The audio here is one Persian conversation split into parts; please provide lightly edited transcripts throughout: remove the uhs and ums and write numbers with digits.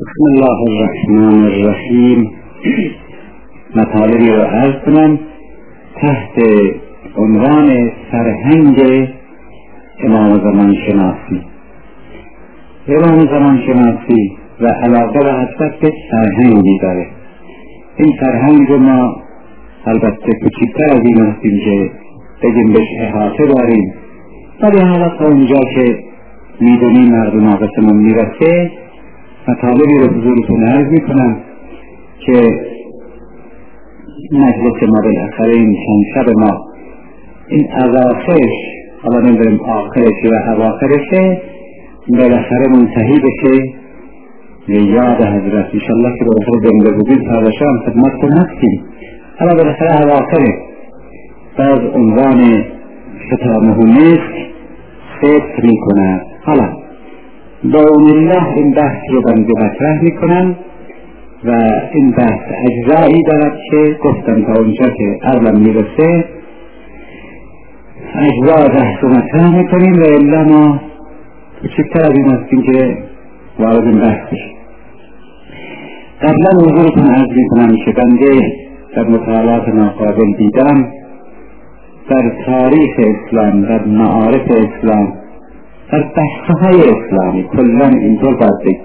بسم الله الرحمن الرحیم. مطالبی را عرض کنم تحت عنوان فرهنگ امام زمان شناسی. امام زمان شناسی و علاقه و حسرت به فرهنگی داره. این فرهنگ رو ما البته کوچکتر از این هستیم که بگیم بهش احاطه داریم، ولی حالا تا اونجا که میدونیم مردم آقاسمون میرسه مطالبی رو حضورتون عرض میکنم که مجلس ما بالاخره این چند شب ما این اواخرش، حالا نمیدونیم آخرش و اواخرشه، بالاخره منتهی بشه به یاد حضرت. انشالله که بالاخره زنده بودیم تا باشم خدمتتون هستیم. حالا بالاخره اواخره باز عنوان ختامه نیست فکر میکنه. حالا با اون الله این بحث رو بنده مطرح میکنم و این بحث اجزایی دارد که گفتم تا اونجا که عقلم میرسه اجزا بحث رو مطرح میکنیم و الا ما کوچکتر از این هستیم که وارد این بحث بشیم. قبلا حضورتون عرض میکنم که بنده در مطالعات ناقابل دیدم در تاریخ اسلام، در معارف اسلام، در بحثهای اسلامی کلن اینطور باید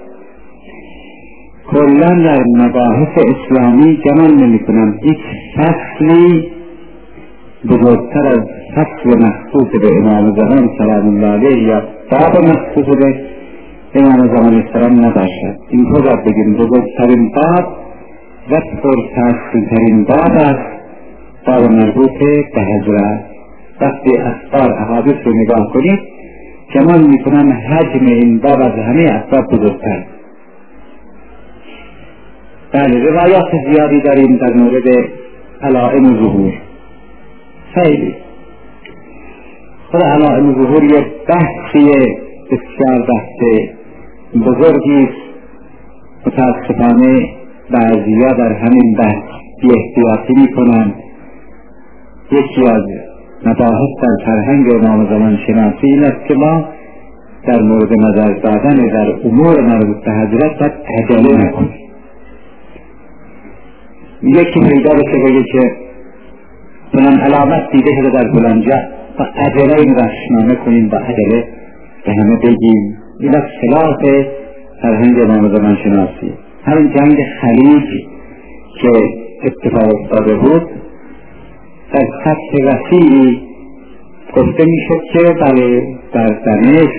کلن در مباحث اسلامی گمان نمی کنم هیچ فصلی بزرگتر از فصل مخصوص به امام زمان سلام الله علیه یا باب مخصوص به امام زمان سلام نباشد. اینطور باید بگیم بزرگترین باب و پرفصلترین باب است باب مربوط به حضرت. وقتی اخبار احادیث رو نگاه کنید گمان میکنم حجم این باب از همه اسباب بزرگتر. بله، روایات زیادی داریم در مورد علائم ظهور، خیلی خود علائم ظهور یک بحثی بسیار بحث بزرگی است. متاسفانه بعضیا در همین بحث بی احتیاطی میکنند. یکی از مباحث در فرهنگ امام زمان شناسی این است که ما در مورد نظر دادن در امور مربوط به حضرت باید عجله نکنیم. یکی پیدا بشه بگه که فلان علامت دیده شده در فلان جا با عجله این رشنامه کنیم، با عجله به همه بگیم. این از خلاف فرهنگ امام زمان شناسی. همین جنگ خلیج که اتفاق افتاده بود در سطح وسیعی گفته میشد که بله در دمشق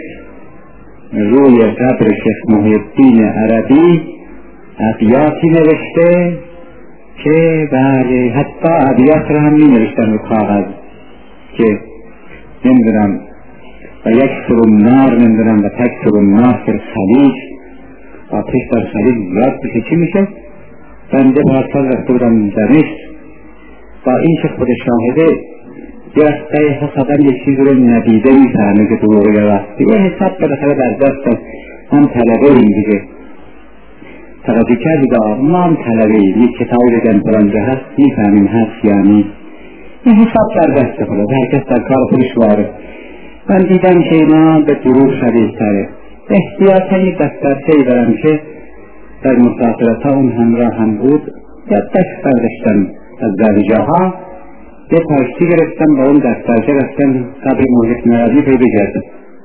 روی قبر شیخ محی الدین عربی ابیاتی نوشته که بله حتی ابیات را هم می نوشتن رو کاغذ که نمیدونم و یک سرونار نمیدونم و تک سرونار در خلیج آتش در خلیج زیاد بشه چی میشه. بنده پارسال رفته بودم دمشق با این که خود شاهده گرفته حسابا یک چیز رو ندیده میفهمه که تو روی راستی و حساب بالاخره در دست هم طلبه این دیگه توجه کردید ما هم طلبه این یک کتابی بگن پرانجا هست میفهمیم هست یعنی این حساب در دست خود هر کس در کار خودش وارد. من دیدم که اینا به دروغ شدید تره. احتیاطا یک دفترچه‌ای دارم که در مسافرت ها اون همراه هم بود یا دست برداشتم از درجاها یه تاکسی گرفتم با اون دفترچه رفتم قبر محی الدین عربی پیدا کردم.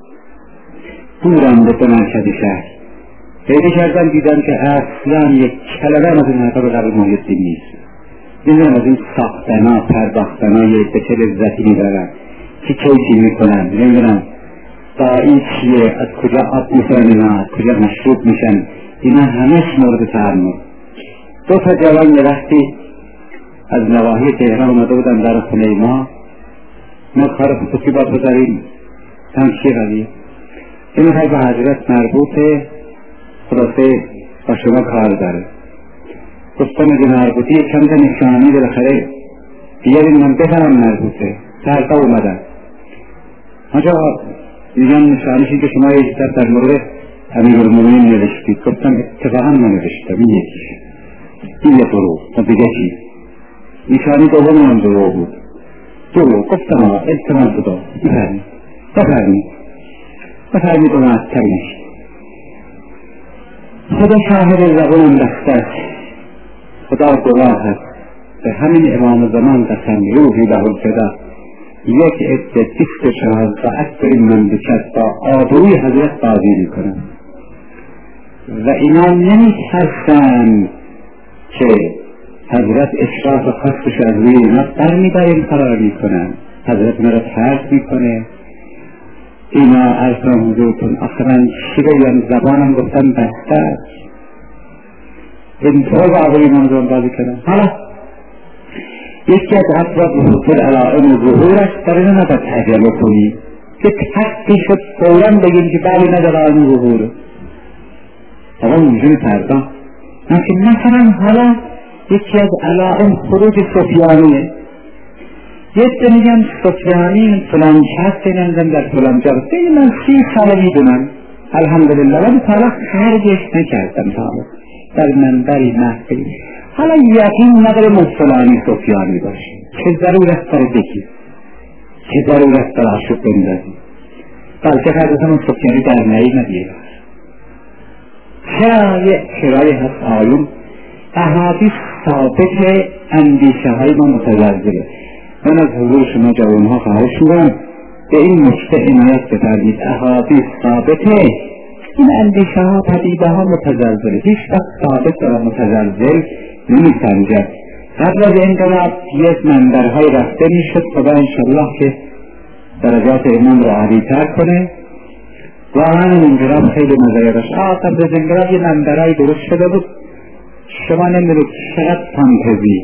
دورم به دو مرکز شهر پیدا کردم دیدم که اصلا یک کلمه از این حرفا به قبر محی الدین نیست. دیدم از این ساختنا پرداختنا یک به چه لذتی میبرن که کیفی میکنن نمیدونم با این چیه از کجا آب میکنن اینا از کجا مشروب میشن اینا همش مورد تعمل. دو تا جوان یه وقتی از نواحی تهران اومده بودن در خونه ما کار خصوصی باید بذاریم تمشی روی این های به حضرت مربوطه خلاصه با شما کار داره. گفتم اگه مربوطی چند نشانی بالاخره بیاریم من بفهم مربوطه سرطا اومدن آنجا میگن نشانیشی که شما یک در مورد امیرالمومنین نوشتید. گفتم اتفاقا ننوشتم این یکیش این یه دروغ و دیگه چی نشانی دوم هم دروغ بود. دروغ گفتم التماس دو بفرمید و معطل نشید. خدا شاهد زبانم بسته است، خدا گواه است، به همین امام زمان قسم روحی له الفدا، یک عده 24 ساعت در این مملکت با آبروی حضرت بازی میکنن و اینا نمیترسن که حضرت اشراف خاصش از روی اینا برمیداره این قرار میکنن. حضرت مرا ترک میکنه. اینا ارزم حضورتون اخرا چی بگم، زبانم گفتن بسته است، اینطور با آقای امام زمان بازی کنن. حالا یکی از اطراف حضور علائم ظهورش در این نباید تجربه کنی که تحقی شد فوراً بگیم که بلی نداره علائم ظهور. حالا اونجوری پردام مثلا حالا یکی از علائم خروج سفیانیه. یک میگن سفیانی فلان شخص نمیدن در فلان جا رسته، این من 30 ساله میدونم الحمدلله، ولی تا وقت خرجش نکردم تا در منبری محفلی. حالا یقین نداره مفلانی سفیانی باشه، چه ضرورت داره بگی، چه ضرورت داره عشق بندازی، بلکه حضرت من سفیانی در نمیدیه. کرای هست آیون احادیث ثابت اندیشه های ما متزلزله. من از حضور شما جوانها خواهش می‌کنم به این نکته عنایت بفرمایید. احادیث ثابته، این اندیشه ها پدیده ها متزلزله، هیچ وقت ثابت و متزلزل نمی‌سنجد. قبل از انقلاب یک منبرهای رفته میشد، خدا انشالله که درجات امام را عالی‌تر کنه. واقعا انقلاب خیلی مزایای داشت. قبل از انقلاب یه منبرهای درست شده بود، شما نمیدونید چقدر فانتزی.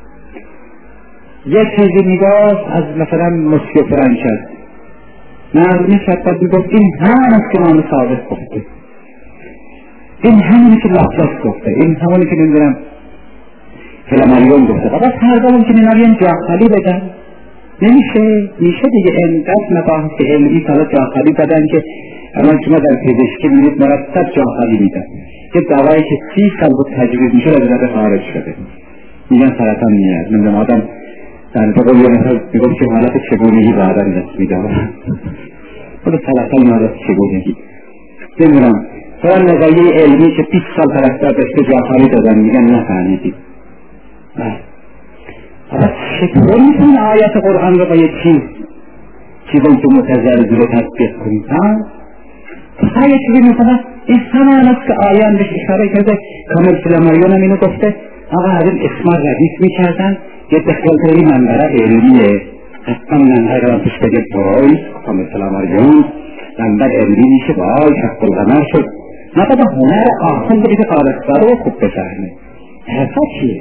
یک چیزی میگفت از مثلا مسیو فرانچز معلومی شد میگفت این همون است که امام صادق گفته، این همونی که لاپلاس گفته، این همونی که نمیدونم فلاماریون گفته. بابا هر که نماریم جا خالی بدن میشه دیگه. اینقدر مباحث علمی تا جا خالی بدن که الان شما در پزشکی میدید مرتب جا خالی میدن. یک دوایی که 30 سال بود تجویز میشه از رده خارج شده، میگن سرطان میاد. نمیدونم آدم در بقول یه مثل میگم که حالت چگونگی به آدم دست میدارم، خود سرطان حالت چگونگی نمیدونم. فران نظریه علمی که 20 سال پرستار داشته جا خالی دادن، میگن نفهمیدید. حالا چطور میتونی آیت قرآن رو با یک چیزی که متزلزل تطبیق کنید؟ تا یک چیزی میکنه این همان است که آیان بهش اشاره کرده. کامل فلاماریون هم اینو گفته. آقا از این اسما ردیف میکردن، یه دخل این منبره علمیه، حتی منبره را پیش بگه برای کامل فلاماریون منبر علمی میشه برای شخص القمر شد. نباید هنر آخون بگه قارستاره و خوب بفهمه حرفا چیه؟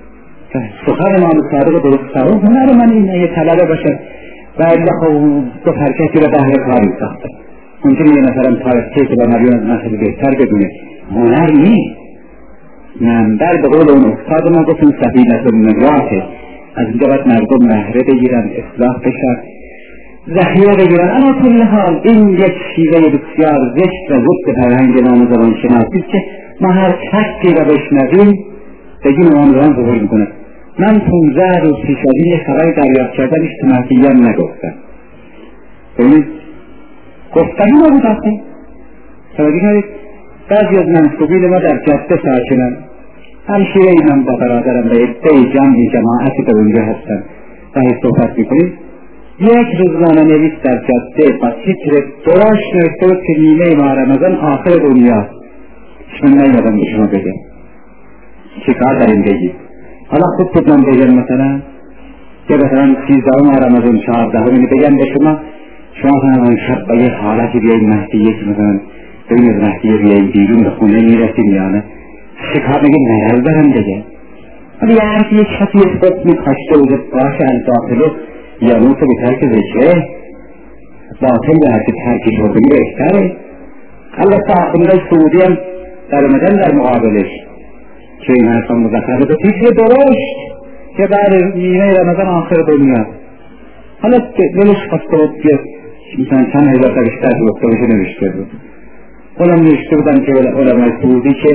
سخن امام صادق درست ساره هنر من اینه یه طلبه باشه و اگه خب هر کسی را بهر کاری ساخته. ممکنه یه مثلا پارسته که با مریون از من خیلی بهتر بدونه، هنر نیست. منبر به قول اون استاد ما گفتیم سفینة النجاته، از اینجا باید مردم مهره بگیرن، اصلاح بشن، ذخیره بگیرن. اما کل حال این یک شیوه بسیار زشت و ضد فرهنگ نام زبان شناسی که ما هر کسی را بشنویم بگیم نام زبان ظهور میکنه. من 15 روز پیش از این یه خبری دریافت کردم، اجتماعیان نگفتم. ببینید گفتنی نبود آخه. توجه کنید بعضی از منصوبین ما در جاده ساکنن، همشیره من با برادرم به عده جماعتی در اونجا هستن و صحبت میکنیم. یک روزنامه نویس در جاده با تیتر دراش نوشته بود که نیمه ماه رمضان آخر دنیا. من نیمدم به شما بگم چه کار داریم بگید. حالا خود بود من بگم مثلا یا مثلا 13 ماه رمضان 14 بگم به شما همون شب با یه حالتی بیایید مهدیه که مثلا ببینید مهدیه بیایید بیرون به خونه میرسیم یا نه، چه کار بگیم نیاز دارم بگم. ولی یه حرفی یک شخصی خود میخواشته بوده باشه الباطلو یا نوت به ترک ذکره باطل به حرفی ترکی شدنی بهتره. البته آخونده سعودی هم در اومدن در مقابلش که این حرفا مذکره به تیتر درشت که بعد نیمه رمضان آخر دنیا. حالا دلش خواسته بود که مثلا چند هزار تا بیشتر گفته بشه نوشته بود. اونم نوشته بودن که علمای سعودی که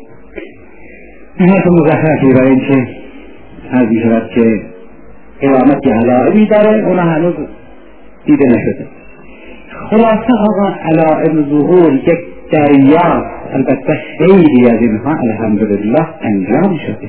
این حرف مذکره برای این که از این شود که قیامت یه علائمی داره، اون هنوز دیده نشده. خلاصه آقا علائم ظهور یک دریافت. البته خیلی از اینها الحمدلله انجام شده.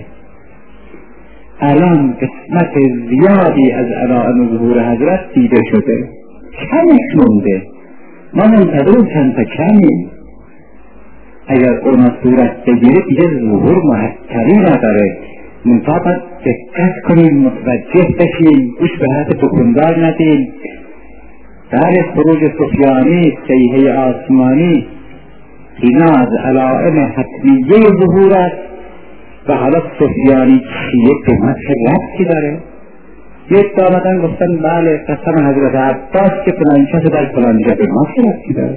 الان قسمت زیادی از علائم ظهور حضرت دیده شده، کمش مونده. ما منتظر چند تا کمی. اگر اونا صورت بگیره دیگه ظهور معطلی نداره. منتها باید دقت کنیم، متوجه بشیم، گوش به حرف بکندار ندیم. در خروج سفیانی، صیحه آسمانی، اینا از علائم حتمیه ظهور است. و حالا سفیانی چیه به ما چه ربطی داره؟ یک دامدن گفتن بله قسم حضرت عباس که فلانچه در فلانجا به ما چه ربطی داره؟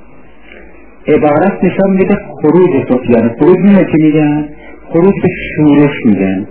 عبارت نشان میده خروج سفیانی. خروج میده که میگن؟ خروج به شورش میگن.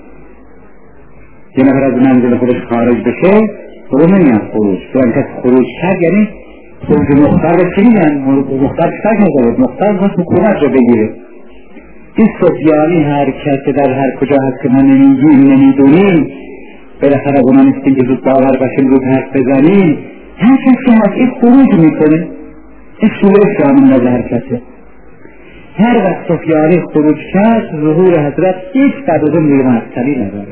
یه نفر از منزل خودش خارج بشه خروج نمیگن خروج. فلانکس خروج کرد یعنی خروج مختار به چی میگن؟ مختار شک نزد، مختار باید حکومت رو بگیره. این سفیانی هر کسی در هر کجا هست که ما نمیدونیم، بالاخره گناه نیستیم که زود باور باشیم، زود حرف بزنیم. هر کسی هست این خروج میکنه، این شورش شامل نزد هر کسی. هر وقت سفیانی خروج کرد ظهور حضرت هیچ قدرم روی معطلی نداره.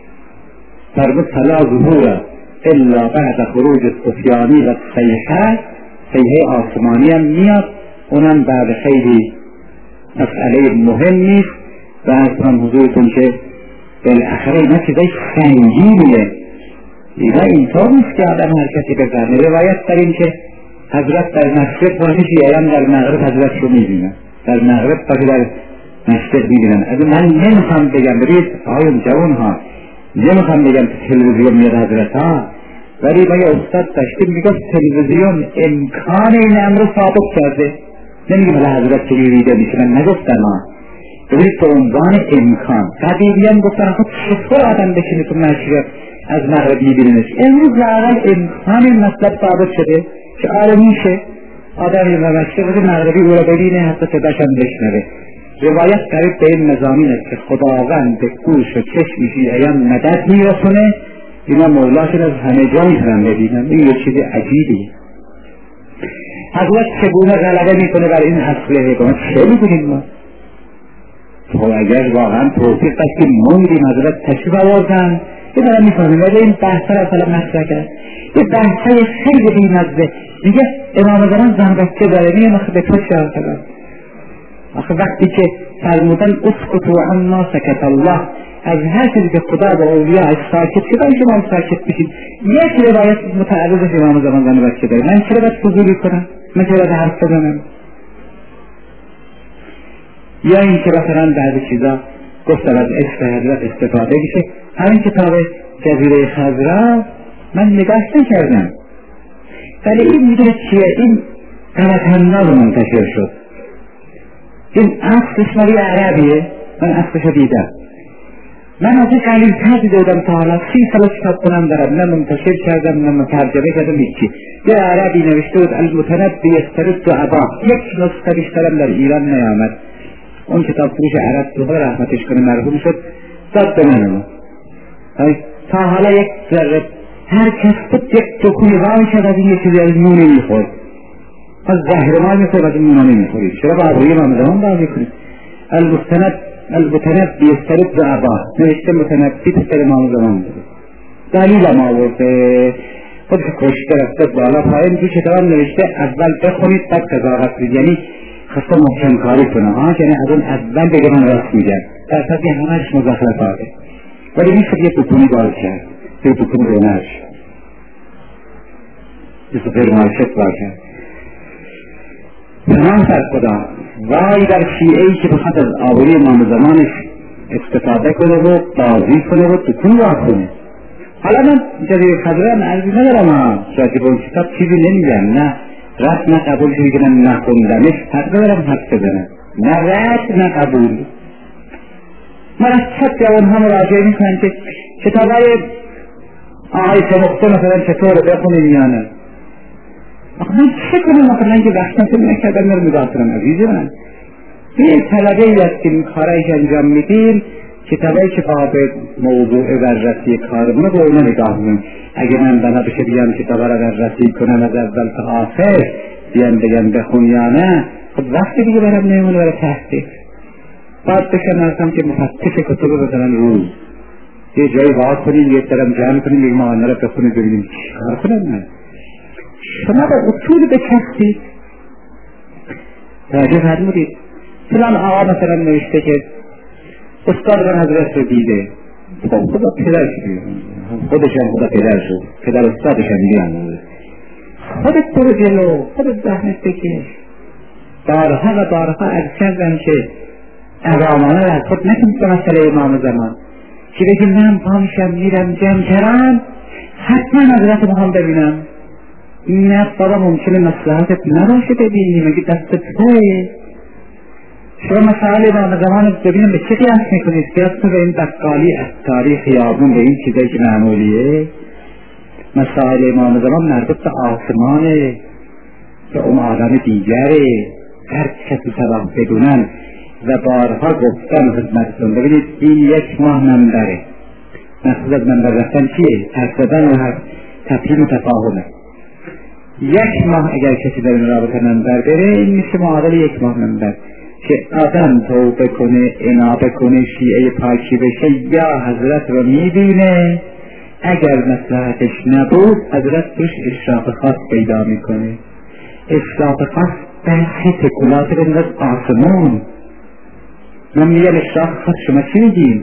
فرمود فلا ظهور الا بعد خروج سفیانی و صیحه آسمانی هم میاد، اونم بعد خیلی مسئله مهم نیست. و از هم حضورتون که بالاخره اینا چیزای سنگینیه. اینا اینطور نیست که آدم هر کسی بزنه. روایت داریم که حضرت در مشرق باشی شیعیان در مغرب حضرت رو میبینن، در مغرب باشی در مشرق میبینن. از من نمیخوام بگم برید آقایون جوان ها، نمیخوام بگم تلویزیون میاد حضرت ها، ولی ما یه استاد داشتیم میگفت تلویزیون امکان این امر ثابت کرده. نمیگم حالا حضرت چه ویدیو میکنن، نگفتن ها، ببینید به عنوان امکان. قدیمیان گفتن خود چطور آدم بشینه تو مشرق از مغرب میبیننش. امروز لااقل امکان این مطلب ثابت شده که آره میشه آدمی و مشرق مغربی او را ببینه، حتی صداش هم بشنوه. روایت قریب به این مضامین است که خداوند به گوش و چشم شیعیان مدد میرسونه، اینا مولاشون از همه جا میتونن ببینن. این یه چیز عجیبی. حضرت چگونه غلبه میکنه بر این اصله ما چه میدونیم ما؟ تو اگر واقعا توفیق داشت که موندیم حضرت تشریف آوردن یه دارم میفهمیم. ولی این بحث را اصلا مطرح کرد، یه بحثای خیلی بی‌مزه. میگه امام زمان زن بچه داره، میگه آخه به تو چه آخه؟ آخه وقتی که فرمودن اسکتوا عما سکت الله، از هر چیزی که خدا با اولیاء ساکت شدن شما ساکت بشید. یک روایت متعرض امام زمان زن بچه داره، من چرا باید فضولی کنم؟ من چرا باید حرف بزنم؟ یا این که مثلا بعضی چیزا گفتم از عشق حضرت استفاده بشه. همین کتاب جزیره خضرا من نگاه نکردم، ولی این میدونه چیه؟ این غلط‌انداز منتشر شد. این اصلش مالی عربیه، من اصلشو دیدم. من از این قلیل تر دیده بودم تا حالا 30 سال کتاب کنم دارم، نه منتشر کردم نه مترجمه کردم هیچی. یه عربی نوشته بود المتنبی یسترد و ابا، یک نسخه بیشترم در ایران نیامد. اون کتاب فروش عرب تو رحمتش کنه مرحوم شد داد به من. تا حالا یک ذره هر کس بود یک دکوی رای شد از این یه چیزی از نونه میخورد، از زهرمال میخورد، از این نونه میخورید. چرا با عبوی مامدان بازی کنید؟ المتنبی یسترد و ابا نوشته متنبی پسر مامدان بود. دلیل هم آورده خودش کشته رفته بالا پایین. تو کتاب نوشته اول بخونید بعد قضاوت کنید، یعنی خسته محکم کاری کنه ها، یعنی از اون اول بگه من راست میگم، در صدی همهش مزخرفاته. ولی میشه یه بکنی باز کرد، یه بکنی رونش یه سفر مارشت باز کرد. پناه در خدا وای در شیعه‌ای که بخواد از آوری امام زمانش استفاده کنه و بازی کنه و بکنی باز کنه. حالا من جزیره خضرا هم عرضی ندارم ها، شاید که با اون کتاب چیزی نمیگم، نه رد نه قبول شدی که من نخوندمش حق دارم حق بزنم، نه رد نه قبول. من از چه جوان ها مراجعه میکنم که کتابای آقای سمخته مثلا چطور بخونیم یا نه. آخه من چه کنم مثلا که وقتا کنم نکردم نرم نگاه کنم عزیز من. یه طلبه ای است که این کارهایش انجام میدیم، کتابایی که باب موضوع بررسی کارمونه با اونا نگاه میکنم. اگه من بنا بشه بیان کتابا را بررسی کنم از اول تا آخر بیان بگن بخون یا نه، خب وقتی دیگه برم نمیمونه برای تحقیق. باید بشم نرسم که مفتش کتب رو بزنن روز یه جایی واقع کنیم، یه طرم جمع کنیم، یک معانه رو بخونیم ببینیم چی کار کنم. نه، شما با اصول بچستید. توجه فرمودید فلان آقا مثلا نوشته که استاد من حضرت رو دیده، خدا پدرش بیرون، خودش هم خدا پدر شد، پدر استادش هم بیرون، خودت برو جلو، خودت زحمت بکش. بارها و بارها ارشدم که اقامانه را خود نکنید به مسئله امام زمان که بگی من پامشم میرم جمکرم حتما حضرت مهم ببینم. نه بابا ممکنه مصلحتت نباشه ببینی، مگه دست توه. شما مسائل امام زمان ببینم به چه قیاس میکنید؟ قیاس به این بقالی افکاری خیابون به این چیزایی که معمولیه. مسائل امام زمان مربوط به آسمانه، به اون آدم دیگره، هر کسی سبب بدونن و بارها گفتن خدمتتون. ببینید این 1 ماه منبره، مقصود از منبر رفتن چیه؟ حرفدن و تفهیم و تفاهمه. 1 ماه اگر کسی در این رابطه منبر بره، این میشه معادل 1 ماه منبر که آدم توبه کنه، انابه کنه، شیعه پاکی بشه، یا حضرت رو میبینه، اگر مصلحتش نبود حضرت توش اشراف خاص پیدا میکنه. اشراف خاص برخی تکولات بنداز آسمون. من میگم اشراف خاص شما چی میگیم؟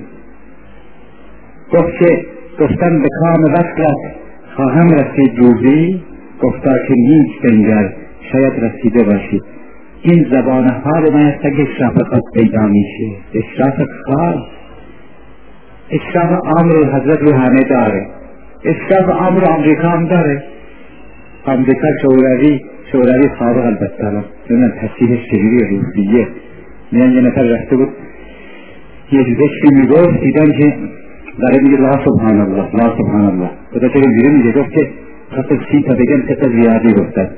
گفتن به کام وصلت خواهم رسید روزی، گفتا که نیست بنگر شاید رسیده باشید. این زبان حال من است که اشراف خاص پیدا میشه. اشراف خاص، اشراف عام رو حضرت رو همه داره، اشراف عام رو امریکا هم داره. امریکا شوروی سابق البته نمیدونم تصحیحش چجوری روسیه. میان یه نفر رفته بود یه ذکری میگفت، دیدن که داره میگه لا سبحان الله لا سبحان الله، خدا چه دیگه میگه گفت که خاطر 30 تا بگم 3 تا زیادی گفتن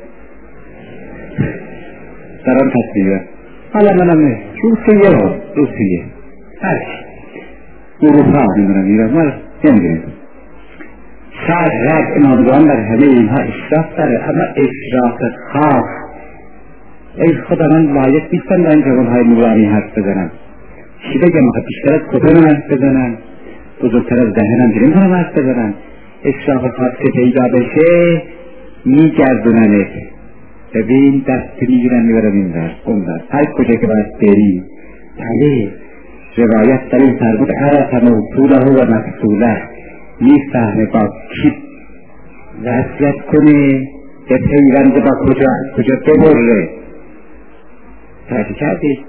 دران تصویره. حالا منم روسیه هرچی اروپا میدونم میرم من نمیدونم شاید رب نادوان در همه اینها اشراف داره، اما اشراف خاص ای خدا من لایق نیستم در این جوانهای نورانی حرف بزنم. چی بگم؟ بیشتر از کتب من حرف بزنم، بزرگتر از ذهنم دیگه میتونم حرف بزنم. اشراف خاص که پیدا بشه میگردوننه، ببین دست میگیرن میبرن این در اون در هر کجا که باید بری. بله روایت در این تربط عرف موصوله و مفصوله، میفهمه با کی وصلت کنه به پیوند با کجا ببره. توجه کردید؟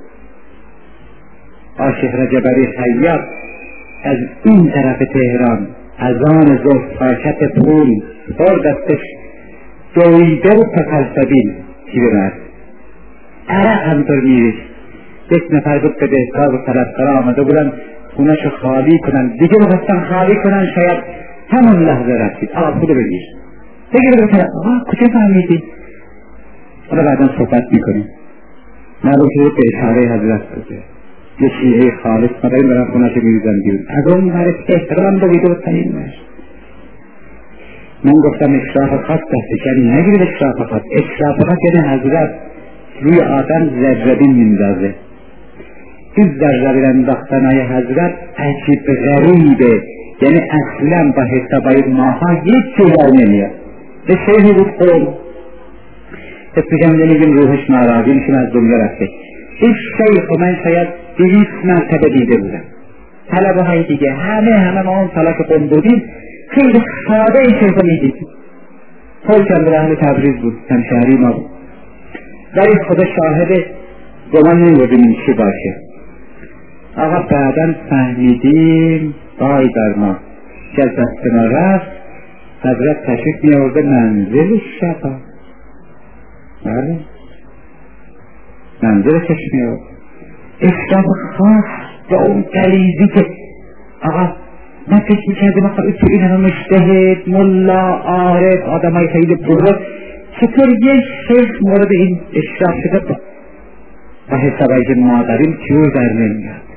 عاشق رجبری خیاط از این طرف تهران از آن زلفاشت پول بر دستش دویده و تفلسبین چی ببرد عرق همطور میریش. 1 نفر بود که بهتار و طلبکارا آمده بودن خونه‌شو خالی کنن، دیگه بخواستن خالی کنن، شاید همون لحظه رسید آقا پول بگیر بگیر بکنن. آقا کجا فهمیدی؟ حالا بعدا صحبت میکنیم. معلوم شده به اشاره حضرت بوده، یه شیعه خالص مداریم برن خونه‌شو میریزن بیرون، از اون برای احترام دویده و تنین نشد. من گفتم اشراف خاص دستشنی نگیرید. اشراف خاص یعنی حضرت روی آدم زرزبین میندازه. این زرزبین انداختن های حضرت عجیب غریبه، یعنی اصلا با حسابای ماها هیچ چیزی نمیاد. به شیخی بود قوم اسمشم نمیگیم روحش ناراضی میشون از دنیا رفته. این شیخ و من شاید 200 مرتبه دیده بودم. طلبه های دیگه همه ما اون طلاق قوم بودیم خیلی ساده این شیخ رو میدیدیم. خودشم به اهل تبریز بود، همشهری ما بود، ولی خدا شاهد گمان نمیبودیم این چی باشه. آقا بعدا فهمیدیم وای در ما که از دست ما رفت. حضرت تشریف می‌آورده منزل شفا. بله منزل تشریف می‌آورد. اشراف خاص با اون قلیزی که آقا من فکر می‌کردم آقا تو این همه مجتهد ملا عارف آدمای خیلی بزرگ چطور یه شیخ مورد این اشراف شده با حسابایی که ما داریم جور در نمیاد.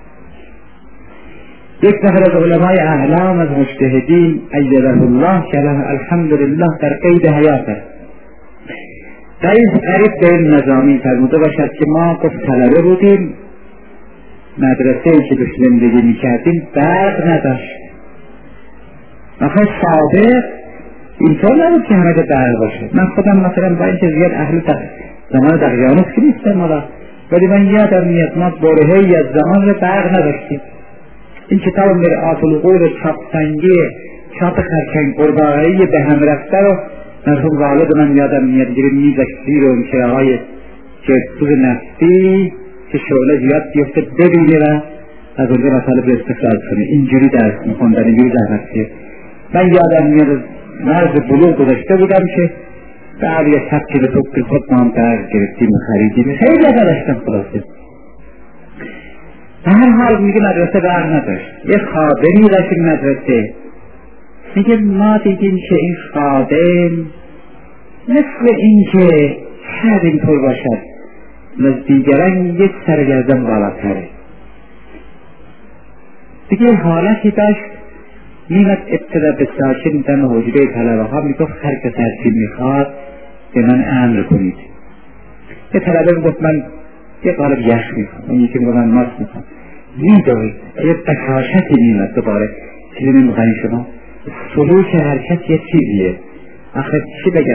یک نفر از علمای اعلام از مجتهدین ایده الله که الحمدلله در قید حیات است، قریب به این نظامی فرموده باشد که ما گفت طلبه بودیم، مدرسه‌ای که دوست زندگی میکردیم برق نداشت. آخه صادق اینطور نبود که همه برق باشه. من خودم مثلا با اینکه زیاد اهل زمان دقیقانوس که نیستم حالا، ولی من یادم میاد ما برهه‌ای از زمان برق نداشتیم. این کتاب مرآت العقول چاپ سنگی چاپ خرچنگ قرباغه‌ای به هم رفته رو مرحوم والد من یادم میاد دیگه میذاشتی رو این چراهای جسوز نفتی که شعله زیاد بیفته ببینه و از اونجا مطالب رو استخراج کنه. اینجوری درس میخوندن، اینجوری زحمتیه. من یادم میاد مرز بلوغ گذاشته بودم که بعد یه سبکی رو توب خود ما هم درد گرفتیم و خریدیم. خیلی داشتم خلاصه. هر حال میگه مدرسه برق نداشت. یه خادمی داشت این مدرسه، میگه ما دیدیم که این خادم مثل این که شاید اینطور باشد از دیگران یک سرگردن بالاتره. دیگه حالتی داشت میمد ابتدا به ساکن دم حجره طلبه ها میگفت هر کس هرچی میخواد به من امر کنید. یه طلبه میگفت من یه قالب یخ میخوام، اون یکی میگفت من ماست میخوام. میدوید یه بخاشتی میمد دوباره چیزی نمیخواین شما. سلوک حرکت یه چیزیه. آخر چی بگم؟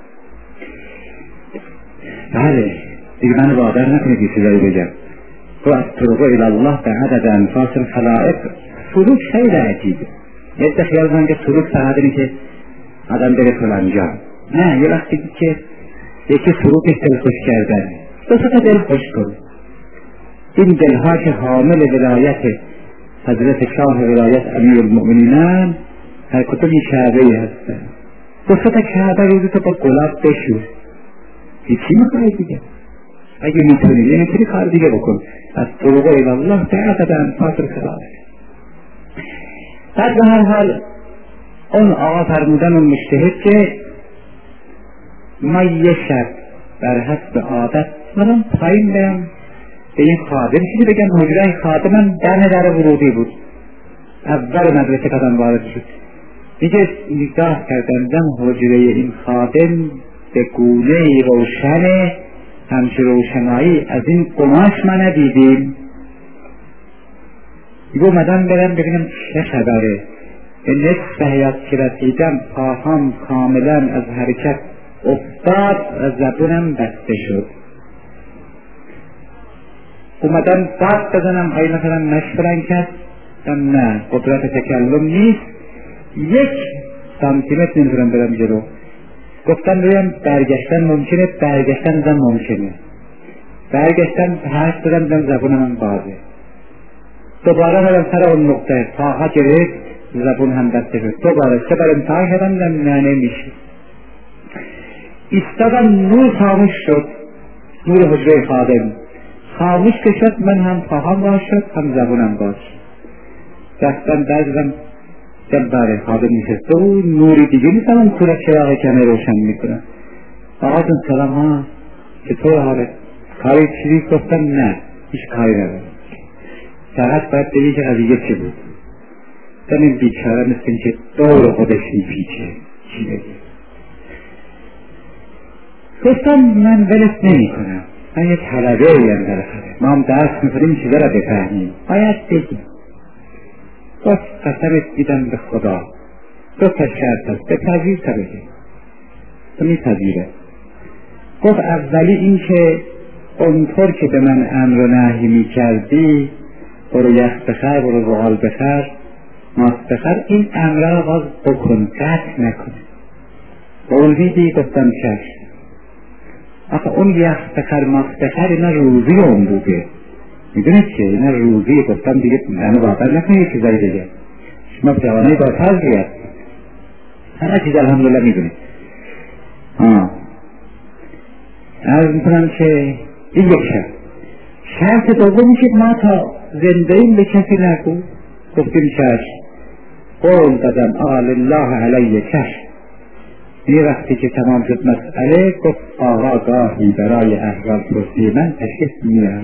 بله دیگه من وادر نکنید یه چیزایی بگم. و از طرق الالله به عدد انفاس الخلائق. سلوک خیلی عجیبه. یه خیال من که سلوک فقط اینه که آدم بره فلانجا. نه، یه وقتی که یکی سلوکش دلخوش کردن دو تا دلخوش کن. این دلها که حامل ولایت حضرت شاه ولایت امیر المؤمنینن هر کدومی کعبه‌ای هستن. دو تا کعبه روزی تو با گلاب بشور. چی میخوایی دیگه؟ اگه میتونی یه میتونی کار دیگه بکن. از طرق الالله به عدد انفاس الخلائق. بعد به هر حال اون آقا فرمودن اون مجتهد که ما یه شب بر حسب عادت من پایین برم به این خادم چیزی بگم. حجره خادمم در ورودی بود، اول مدرسه قدم وارد شد. میگه نگاه کردم حجره این خادم به گونه روشن همچه روشنایی از این قماش ما ندیدیم. میگه اومدم برم ببینم چه خبره. به نصف حیات که رسیدم پاهام کاملا از حرکت افتاد و زبونم بسته شد. اومدم داد بزنم آیا مثلا مشورن کرد؟ نه، قدرت تکلم نیست. 1 سانتیمتر نمیتونم برم جلو. گفتم بریم برگشتن ممکنه، برگشتن زن ممکنه. برگشتن حرف دادم دم زبونم بازه. دوباره برم سر اون نقطه پاها گرفت زبون هم بسته شد. دوباره سه بار امتحان کردم نه نمیشه. ایستادم نور خاموش شد، نور حجره خادم خاموش که شد. من هم پاهام باز شد هم زبونم باز شد. دستم دردم جباره خادم نشسته و نوری دیگه نیستم اون کورک چراغ کمه روشن میکنم. آقاتون سلام ها چطور حاله؟ کاری چیزی گفتم نه هیچ کاری ندارم، فقط باید بگی که قضیه چی بود. این بیچاره مثل این که دور خودش میپیچه چی بگی. گفتم من ولت نمی کنم، من یه طلبه ایم بالاخره، ما هم درس میکنیم چیزا را بفهمیم، باید بگیم. گفت قسمت میدم به خدا 2 شرط هست، به پذیر تا بگیم تو میپذیره. گفت اولی این که اونطور که به من امر و نهی میکردی برو یخ بخر، برو زغال بخر، ماست بخر، این امر را باز بکن، قطع نکن. بولویدی گفتم چشم. آخه اون یخ بخر ماست بخر اینا روزی اون بوده، میدونید که اینا روزی. گفتم دیگه منو باطل نکنید چیزایی دیگه، شما جوانه با تربیت همه چیز الحمدلله میدونید. عرض میکنم که این یک شرط دومی که ما تا زنده این به کسی نگو. گفتیم چشم. قول دادم آل الله علیه چشم. یه وقتی که تمام شد مسئله گفت آقا گاهی برای احوال پرسی من تشکیف میارم.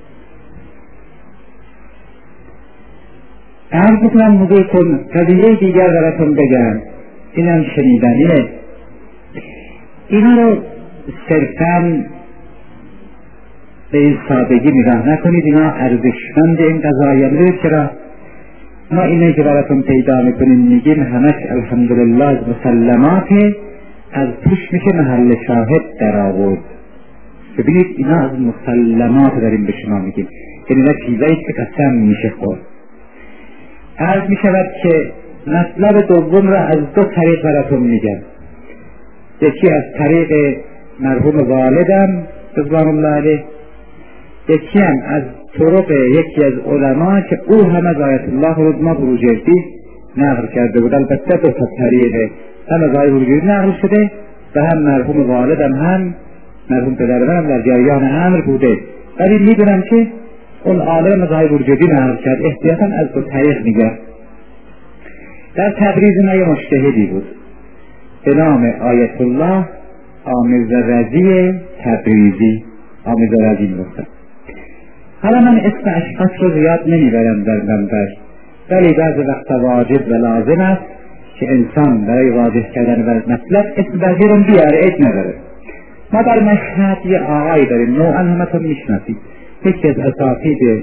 عرض میکنم حضور کن قضیه دیگر براتون بگم، اینم شنیدنیه. اینا رو صرفاً به این سادگی نگاه نکنید، اینا ارزشمند این قضایه. چرا؟ ما اینه که براتون پیدا میکنیم میگیم همش الحمدلله از مسلمات، از توش میشه محل شاهد در آورد. ببینید اینا از مسلمات داریم به شما میگیم، یعنی اینا چیزایی که قسم میشه خورد. عرض میشود که مطلب دوم را از دو طریق براتون میگم. یکی از طریق مرحوم والدم رضوان الله علیه، یکی هم از طرق یکی از علما که او هم از آیت الله رضا بروجردی نقل کرده بود. البته دو تا طریقه، هم از آیت بروجردی نقل شده و هم مرحوم والدم هم مرحوم پدرم در جریان امر بوده، ولی میدونم که اون عالم از آیت بروجردی نقل کرد. احتیاطاً از دو طریق میگم. در تبریز ما یه مجتهدی بود به نام آیت الله آموزرزی تبریزی، آموزرزی میگفتن. حالا من اسم اشخاص رو زیاد نمیبرم در منبر، ولی بعض وقت واجب و لازم است که انسان برای واضح کردن مطلب اسم بعضی رو بیاره، عیب نداره. ما در مشهد یه آقایی داریم، نوعا همتون میشناسید، یکی از اساتید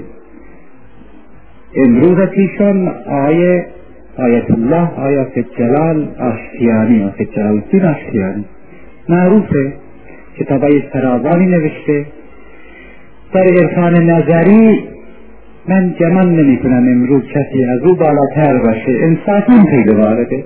امروز ایشون آیت الله آیت جلال آشتیانی، آیت جلال الدین آشتیانی معروفه، کتابای فراوانی نوشته. در عرفان نظری من گمان نمی کنم امروز کسی از او بالاتر باشه، انصافاً خیلی وارده.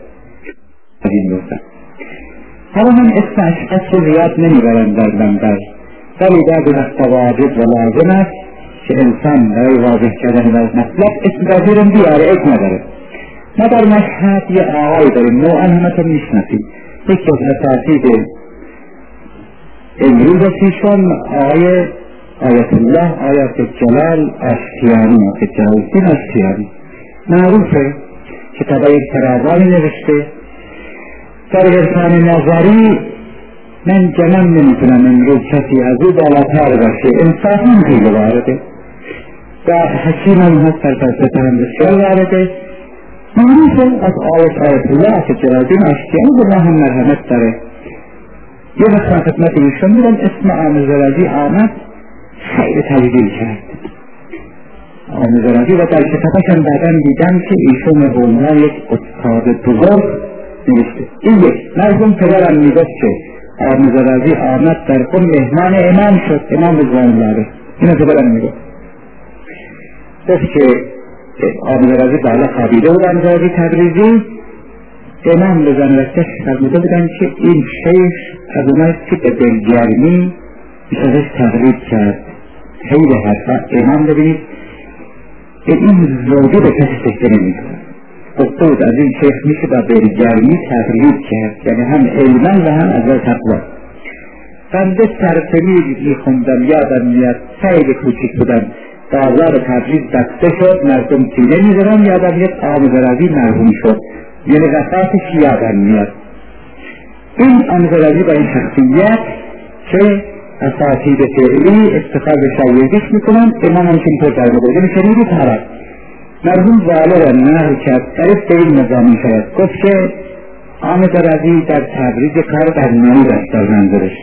حالا من اسم اشخاص رو زیاد نمیبرم در منبر، ولی بعضی وقت واجب و لازم است که انسان برای واضح کردن مطلب اسم بعضی رو بیاره، عیب نداره. ما در مشهد یه آقایی داریم، نوعا همتون میشناسید، یکی از اساتید امروز ایشون آیت الله آیت جلال آشتیانی، آیت جلال الدین آشتیانی معروفه، کتابای فراوانی نوشته. در عرفان نظری من گمان نمیتونم امروز کسی از او بالاتر باشه، انصافاً خیلی وارده و حکیم هم هست در فلسفه هم بسیار وارده. معروفه از آیت الله آیت جلال الدین آشتیانی به ما هم مرحمت داره. یه وقت خدمت ایشون بودم، اسم آموزرزی آمد، خیلی تجلیل کرد آموزرزی و در کتابش هم بعدم دیدم که ایشون به عنوان یک استاد بزرگ نوشته. این یک مرحوم پدرم میگفت که آموزرزی آمد در خون مهمان امام شد، امام رضوان الله علیه، اینو پدرم میگفت. گفت که آموزرزی بالا خوابیده بود آموزرزی تبریزی، امام به زنرکتش فرموده بودن که این شیخ از اونایی که به دلگرمی ازش تقلید کرد. خیلی حرفا امام ببینید این زوجه به کسی سکته نمی کنه. گفته بود از این شیخ میشه با دلگرمی تقلید کرد، یعنی هم علما و هم از تقوا. بنده سرفمی میخوندم، یادم میاد خیلی کوچیک بودم، بازار تبریز بسته شد، مردم سینه میزنم، یادم میاد آموزرزی مرحوم شد، یعنی وفاتش یادم میاد. این آموزرزی با این شخصیت که اساتید فعلی افتخار به شایگیش میکنن، امام همچین پر در مدرده میشنیدی طرف مرحوم والد نقل کرد قریب به این نظامی شد. گفت که آموزرزی در تبریز کار در نمی دست در منظرش.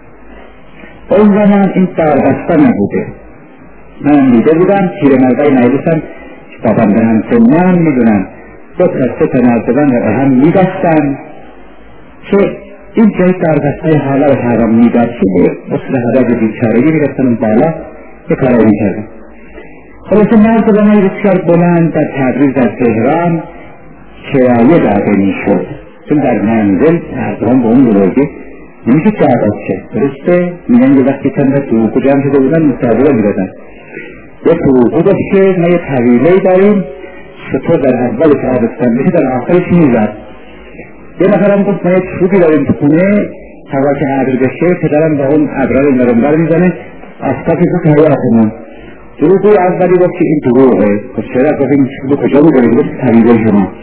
اون زمان این داربسته نبوده، من دیده بودم پیرمردای مجلسم بابم به هم سنان میدونم دو تا تنازبان رو هم میدستن که این جایی داربسته حالا رو حرام میداد که مثل حداد بیچارگی میرفتن اون بالا به کارایی میکردن. خلاصه مرتبانهای بسیار بلند در تبریز در تهران کرایه داده میشد، چون در منزل مردم به اون بزرگی نمیشه که عادت شه. درسته؟ میگن یه وقتی چند وقت حقوق جمع شده بودن مصادره میدادن. یک حقوق داشت که ما یه طویلهی داریم، شطور در اولش آبستن بشه در آخرش میزد. یه نفرم گفت ما یک چوبی داریم تو خونه، هوا که عبر بشه پدرم با اون عبرال نرمبر میزنه آفتابی که هوا آسمون. دروغوی اولی گفت که این دروغه. گفت چرا؟ گفت این چوب کجا بگریم؟ گفت طویله شما.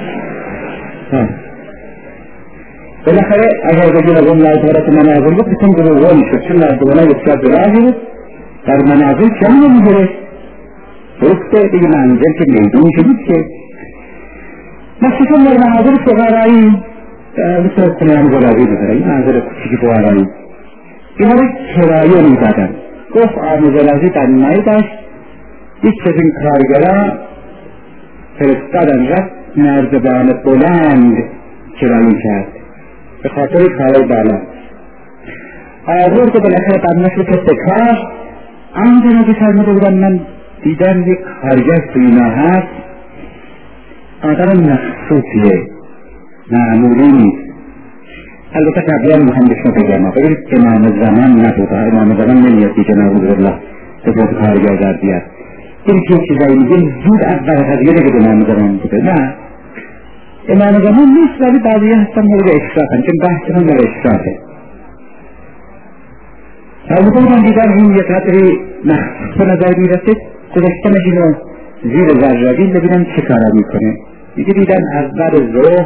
بالاخره اگر بگیم از اون لازمات منازل بود بسیم دروغه میشد، چون لازمانه بسیار درازی بود در منازل چون نمیگره. درسته دیگه منزل که میدون شدید که مخصوصا در منازل فقرایی مثل کنه همزرازی بذاره، این منزل کچیکی فقرایی اینا رو کرایه میدادن. گفت آموزلازی در نایی داشت، یک از این کارگرها فرستادن رفت نردبان بلند کرایه کرد به خاطر کارای بالا آورد و بالاخره بعد نشد که بکار آنجا که فرموده بودن من دیدم یک کارگر تو اینا هست آدم مخصوصیه معمولی نیست. البته قبلا مهندس بگم بگید امام زمان نبود، امام زمان نمیاد دیگه نعوذ بالله به بود کارگر در بیاد. این که چیزایی میگیم زود اول قضیه بگید امام زمان بوده. نه امام زمان نیست، ولی بعضی هستن مورد اشراف چون بحث من در اشرافه. البته من دیدم این یک قدری مخصوص به نظر میرسید گذاشتمش اینو زیر ذره‌بین ببینم چه کارا میکنه. دیگه دیدم از بعد ظهر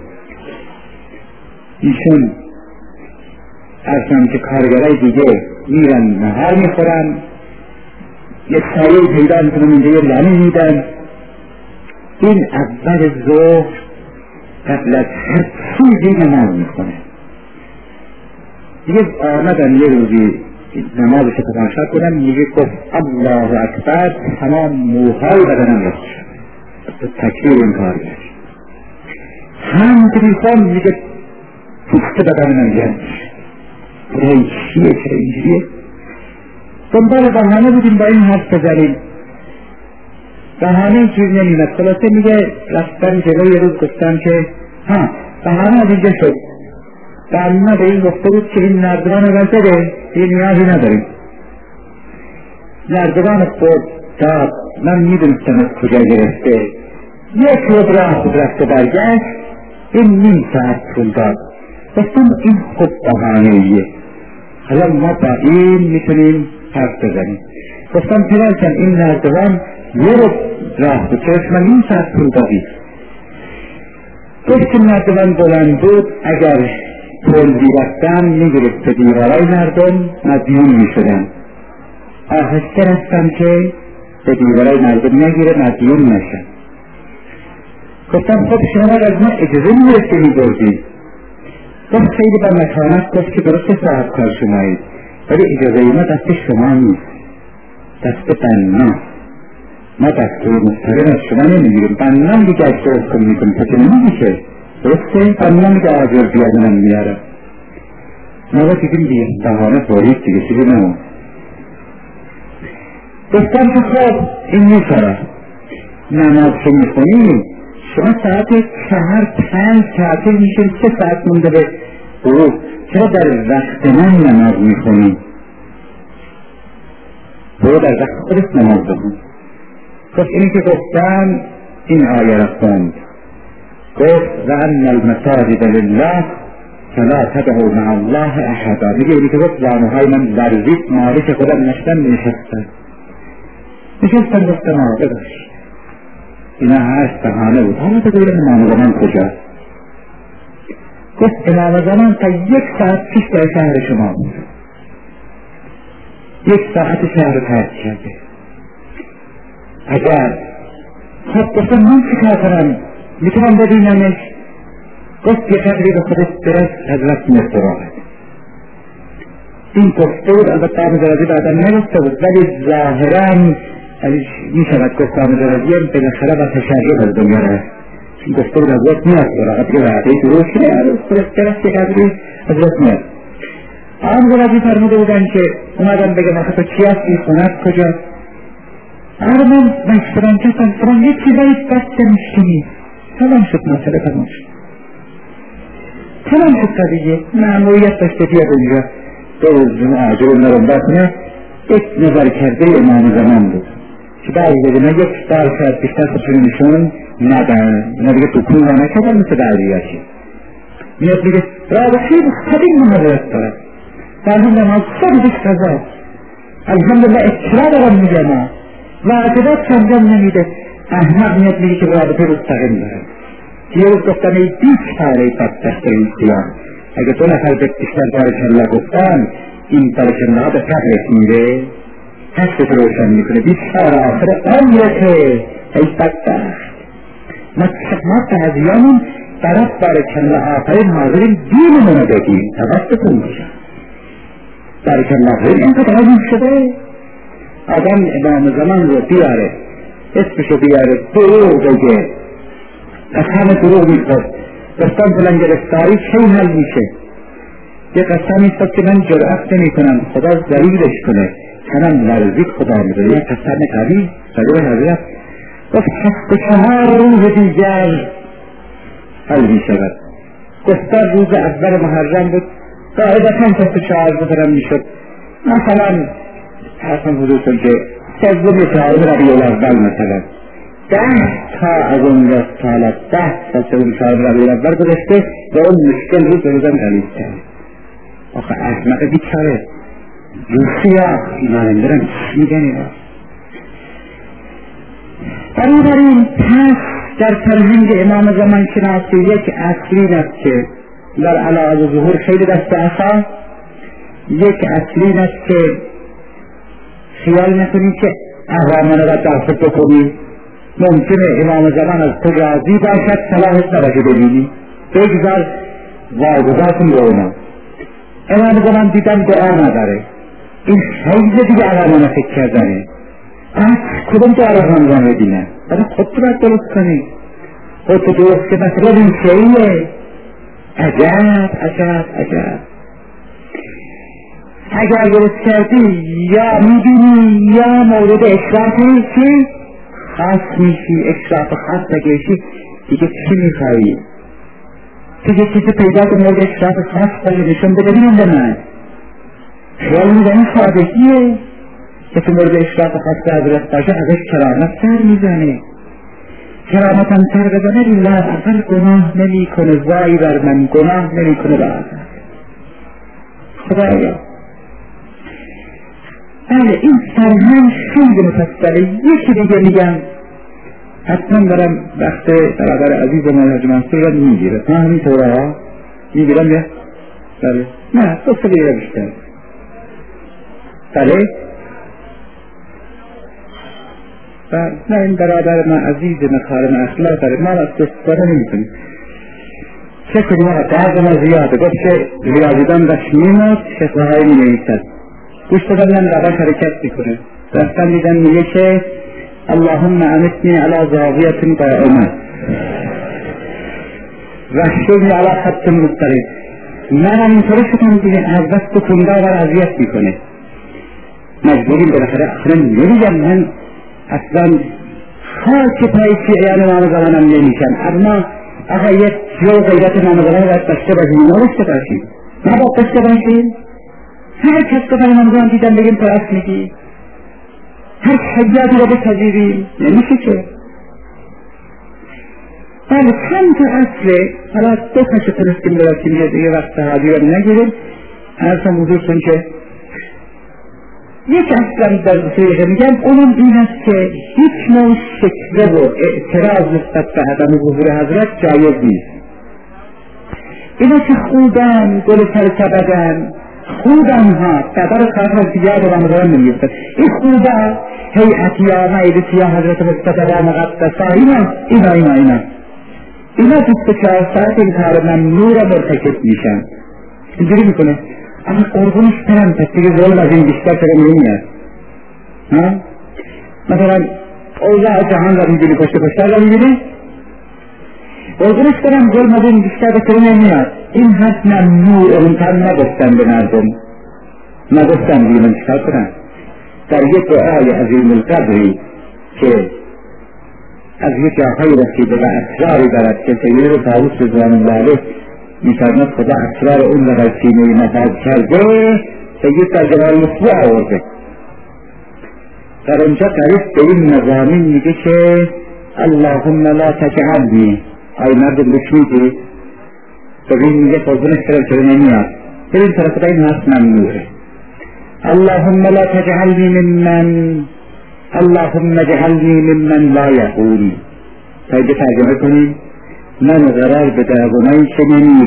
ایشون اصلا که کارگرای دیگه میرن نهار میخورن، یک سایه پیدا میکنم اینجا یه لمه میدن. این اول ظهر قبل از هر چیزی نماز میکنه. دیگه آمدن یه روزی نمازش رو تماشا کنن، میگه گفت الله اکبر، تمام موهای بدنم رفت شد تکبیر این کارگر. هم تریفان میگه پوست بدنم گرد این چیه چرا اینجوریه. دنبال بهانه بودیم با این حرف بزنیم، بهانه چیز نمیمد. خلاصه میگه رفتن جلو یه روز گفتم که بهانه از اینجا شد. بهانه به این گفته بود که این نردبان وزده یه نیازی نداریم. نردبان خود داد، من میدونستم از کجا گرفته، یک روز راه خود رفته برگشت، این نیم ساعت پول داد. گفتم این خود بهانه‌ایه، حالا ما با این میتونیم حرف بزنیم. گفتم پدرچم این نردبان یه روز راه بود، چرا من نیم ساعت پول دادی؟ گفت که نردبان بلند بود، اگر پول بیرفتم میگرفت به دیوارای مردم مدیون میشدم. آهسته رفتم که به دیوارای مردم نگیره مدیون نشم. گفتم خب شما از ما اجازه میگرفتی میگردی؟ گفت خیلی با مکانت گفت که درست صاحب کار شمایید، ولی اجازه ما دست شما نیست، دست بنا. ما دستور مستقیم از شما نمیگیریم. بنا دیگه از تو حکم میکنیم تا که نمیشه درسته؟ بنا میگه آجر بیادنم میاره. ما با دیدیم دیگه بهانه فورید دیگه چیزی نمون. گفتم که خب این میساره نماز که میخونیم شما ساعت 4-5 ساعته میشه 3 ساعت مونده به غروب، چرا در وقت من نماز میخونیم؟ برو در وقت خودت نماز بخون. گفت اینی که گفتم این آیه را خوند، گفت و ان المساجد لله فلا تدعوا مع الله احدا. میگه اینی که گفت زانوهای من لرزید، مالک خودم نشستن گفتم آقا باش اینا هست بهانه بود. حالا تو بگیرم امام زمان کجا؟ گفت امام زمان تا 1 ساعت پیش در شهر شما بود، 1 ساعت شهر رو ترک کرده. اگر خب گفتم من چی کار کنم؟ میتونم ببینمش؟ گفت یه قدری به خودت برس از وقت مستراحت. این گفته بود، البته آموزرازی بعدم نگفته بود، ولی ظاهرا میشود گفت آموزرازی هم بالاخره با تشریف از دنیا رفت. این گفته بود از وقت میاد براقت که وعده دروش درست که قدری از وقت میاد. آموزرازی فرموده بودن که اومدن بگم آخه تو چی هستی؟ خونت کجا؟ من مشترم کسان فرام یک چیزایی بسته میشکنی. تمام شد مسئله، تمام شد قضیه. معمولیت داشته بیاد اونجا دو روز آجر نرم بکنه. یک نظر کرده امام زمان بود که بعضی بگه 1 سال شاید بیشتر خودشونشون ندن، اینا دیگه تو کون را نکردن مثل بعضیاشی. میاد میگه رابطه خودین محضرت دارد در هم نماز خودش قضا الحمدلله اکرا دارم میگه ما واجبات انجام نمیده. احمق میاد میگه که رابطه مستقیم دارد. یه روز گفتم ای 20 ساله بدبخت این سیاه، اگه 2 نفر بیشتر بارکالله گفتن این بارکالله ها به فقرت میره، هستت روشن میکنه. 20 سال آخر عمرته ای بدبخت. ما بعضیامون طرف بارکالله آخرین حاضرین دینمونو بگیم توستتون باشن. بارک الله فیک اینقدر عظیم شده آدم امام زمان رو بیاره اسمشو بیاره دروغ بگه از همه دروغ میخواد قسم بلند گرفتاری چه حل میشه یه قسم میخواد که من جرأت نمی کنم خدا ذلیلش کنه کنم لرزید خدا میده یه قسم قوی صدر حضرت گفت 4 روز دیگر حل میشود گفتن روز اول محرم بود قاعدتا 4 روز میشد مثلا حسن حضورتون که 3 ربیع الاول مثلا 10 تا از اون روز تا 10 تا 3 ربیع الاول گذشته و اون مشکل روز به روزم غلیظ کرد آخه احمق بیچاره روسیا ایمان دارم چی میگن اینا بنابراین پس در فرهنگ امام زمان شناسی یک اصلی است که در علاوه ظهور خیلی دست اصلا یک اصلی است که خیال نکنید که احرامانه را دست بکنید ممکنه امام زمان از تو راضی باشد صلاحت نباشه ببینی بگذار واگذار کن به اونا امام زمان دیدن دعا نداره این خیلی دیگه احرامانه فکر کردنه کدوم دعا امام زمان ببینن برای خودتو باید درست کنی خودتو درست که مثلا این شیعه عجب عجب عجب اگر درست کردی یا میبینی یا مورد اشرافی که خاص میشی اشراف خاص نگیشی دیگه چی میخوایی دیگه چیزی پیدا که مورد اشراف خاص خواهی نشون بگیریم به من خیال میدنی سادگیه که مورد اشراف خاص حضرت باشه ازش کرامت سر میزنه کرامت هم سر بزنه الله اول گناه نمی کنه وای بر من گناه نمی کنه به خدایا بله این فرهنگ خیلی مفصله یکی دیگه میگم حتما برم وقت برادر عزیز حاج منصور را میگیره ما همین طوره ها میگیرم یا؟ بله نه دوست دیگه بیشتر بله نه این برادر من عزیز مخارم اخلاق داره ما از استفاده نمی کنیم چه کنیم بعض ما زیاده گفت که ریاضیدان داشت میمود شکلهای می نویسد گوش بدن روش حرکت میکنه رفتن دیدن میگه که اللهم امتنی علی زاویت قائمه وحشونی علی خط مضطرب من هم اینطوری شدم دیگه از دست کنده و اذیت میکنه مجبوریم بالاخره اخرا نمیگم من اصلا خاک پای شیعیان امام زمانم نمیشم اما اگر یک جو غیرت امام زمان باید داشته باشیم نرشته باشیم نباید داشته باشیم هر کس که در امام زمان دیدن بگیم پرست میگی هر حجاتی را بپذیریم نمیشه که بله چند تا اصله حالا دو تاشو پرستیم برسیم یه وقت صحابی را نگیریم ارسم حضورتون که یک اصلا در بسیقه میگم اونم این است که هیچ نوع شکوه و اعتراض نسبت به عدم حضور حضرت جایز نیست اینا که خوبن گل سرسبدن خوبن ها بدر کارها زیاد و رمضان نمیفتن این خوبه هیئتی ها مجلسی ها حضرت مصطفی مقدسه اینا 24 ساعت این کار ممنوع را مرتکب میشن اینجوری میکنه اما قربونش برم پس دیگه ظلم از این بیشتر چرا نمیاد مثلا اوضاع جهان را میبینی پشت را میبینی قربونش برم ظلم از این بیشتر چرا نمیاد این حد ممنوع اونتر نگفتن به مردم نگفتن دیگه من چکار کنم در یک دعای عظیم القدری که از یک جاهای رسیده و اسراری دارد که سید طاووس رضوان الله علیه می‌فرماید خدا اسرار اون را در سینه نفاذ کرده سید در جلال مطبوع آورده در اونجا تعریف به این مضامین میگه که اللهم لا تجعلنی ای مردم بشنیدی ببین میگه قربونش برم چرا نمیاد ببین طرف این حرف ممنوعه اللهم لا تجعلنی ممن اللهم اجعلنی ممن لا یقول تا اینجا ترجمه کنیم من قرار به دعوانایی که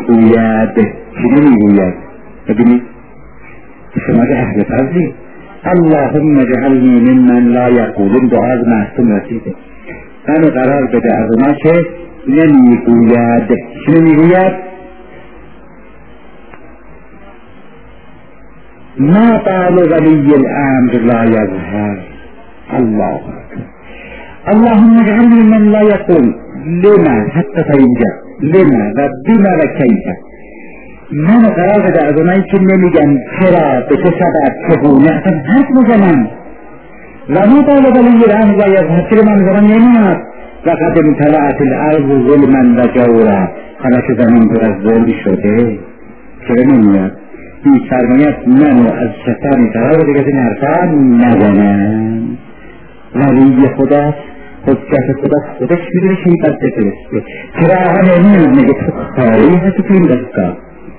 نمیگوید ببینید شما ده اهل فرضی اللهم اجعلنی ممن لا یقولون دعا از معصوم رسیده من قرار به دعوانایی که نمیگوید چی نمیگوید ما بال ولی الامر لا یظهر. الله اکبر. اللهم اجعلني من لا يقول لما حتی تا اینجا لما و بما و کیف. من قرار بده از اونایی که نمیگن چرا، به چه سبب، چگونه، اصلا حرف بزنن. و ما بال ولی الامر لا یظهر، چرا من زمان نمیاد. وقد امتلأت الارض ظلما و جورا، حالا که زمین پر از ظلم شده چرا نمیاد. این فرمایت منو از شیطانی قرار بده که این حرفا نزنن. ولی خدا حجت خدا خودش میدونه که این بر بفرسته. چرا آقا نمیاد میگه تو کاری هستی تو این دستا.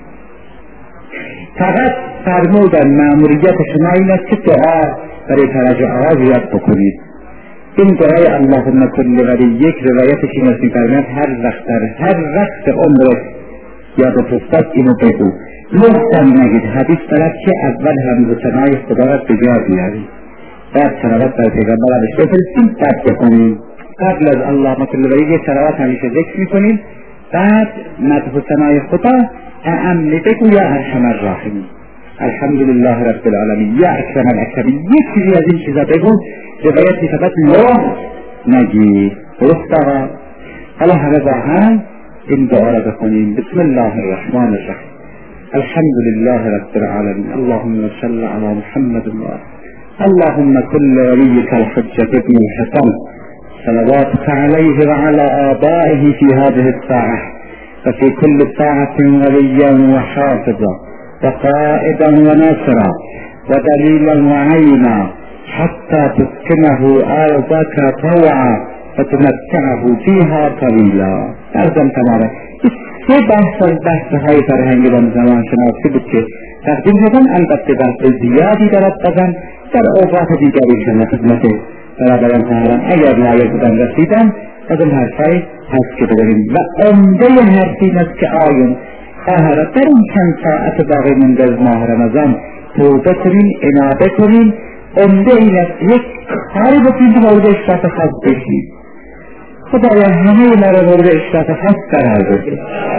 فقط فرمودن مأموریت شما این است که دعا برای تراجعها زیاد بکنید. این دعای اللهم کل ولی یک روایتش این است میفرماید هر وقت عمرت یاد فرصت اینو بگو. لطفاً نگید حدیث دارد که اول حمد و ثنای خدا را به جا بیارید، بعد صلوات بر پیغمبر علیه بفرستید، بعد بکنید. قبل از اللهم کل ولی یک صلوات همیشه ذکر میکنید، بعد مدح و ثنای خدا اعم بگو یا ارحم الراحمین، الحمدلله رب العالمین، یا اکرم الاکرمین. یک چیزی از این چیزا بگو. روایت فقط لا نگید. درست آقا؟ حالا همه با هم این دعا را بکنیم. بسم الله الرحمن الرحیم. الحمد لله رب العالمين. اللهم صل على محمد وآله. اللهم كل وليك الحجة ابن الحسن صلواتك عليه وعلى آبائه في هذه الساعة وفي كل ساعة وليا وحافظا وقائدا وناصرا ودليلا وعينا حتى تسكنه أرضك طوعا فتمتعه فيها طويلا. أرضا تماما. سه بحث های فرهنگی و زمان شناسی بود که تقدیم شدن. البته بحث زیادی دارد بزن در اوقات دیگری شما خدمت برادران خواهران اگر لایق بودن رسیدن از اون حرفای هست که بگریم. و عمده حرف این است که آیون خواهران در این چند ساعت باقی مونده از ماه رمضان توبه کنین، انابه کنین. عمده این است یک کاری بکنین که مورد اشتاق خاص بشید. خدایا همه مرا مورد اشتاق خاص قرار بده.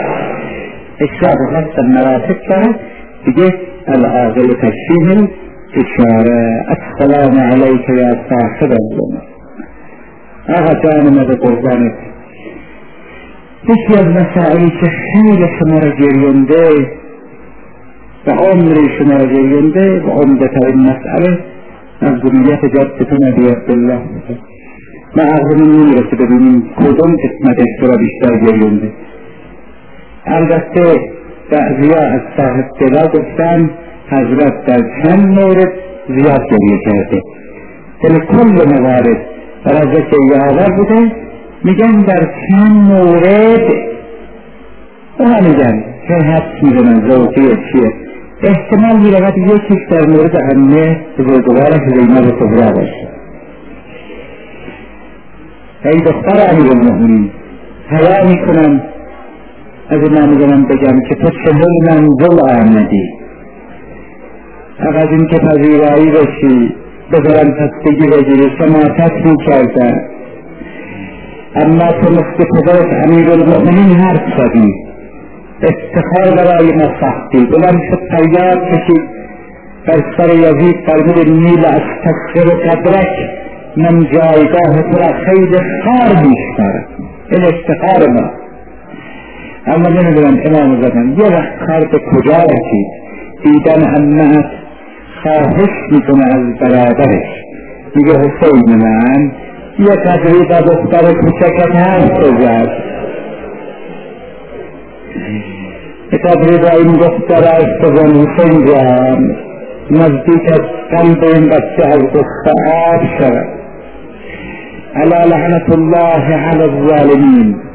اشتاق خاص در مراتب دارد دیگه. العاقل تشریح اشاره. السلام علیک یا صاحب الزمان. آقا جان ما به قربانت. یکی از مسائلی که خیلی شما را گرینده و عمری شما را گرینده و عمده ترین مسئله مظلومیت جدتون ابی عبدالله. ما عقلمون نمیرسه ببینیم کدوم قسمت را بیشتر گرینده. البته بعضیا از صاحب دلا گفتن حضرت در چند مورد زیاد گریه کرده. یعنی کل موارد برای که یاور بوده میگن در چند مورد اونا میگن که حد میدونن ذوقیه چیه. احتمال میرود یکیش در مورد امنه بزرگوارش زینب کبرا باشه. ای دختر امیرالمؤمنین حیا میکنم از نمیدونم بگم که تو چهل منزل آمدی، اگر این که پذیرایی بشی بذارن تستگی بگیری شماتت میکردن، اما تو مثل پدرت امیرالمؤمنین حرف شدی، افتخار برای ما سختی. بلند شد فریاد کشید بر سر یزید فرمود نیل استغفر قدرک، من جایگاه تو را خیلی خار میشمارم. این افتخار ما. اما نمیدونم امام زدن یه وقت خار به کجا رسید دیدن امهت خواهش میکنه از برادرش، میگه حسین من یه قدری با دختر کوچکت حرف بزد، یه قدری با این دختر حرف بزن حسین جان، نزدیک از قلب این بچه از دختر آب شود. علی لعنت الله علی الظالمین.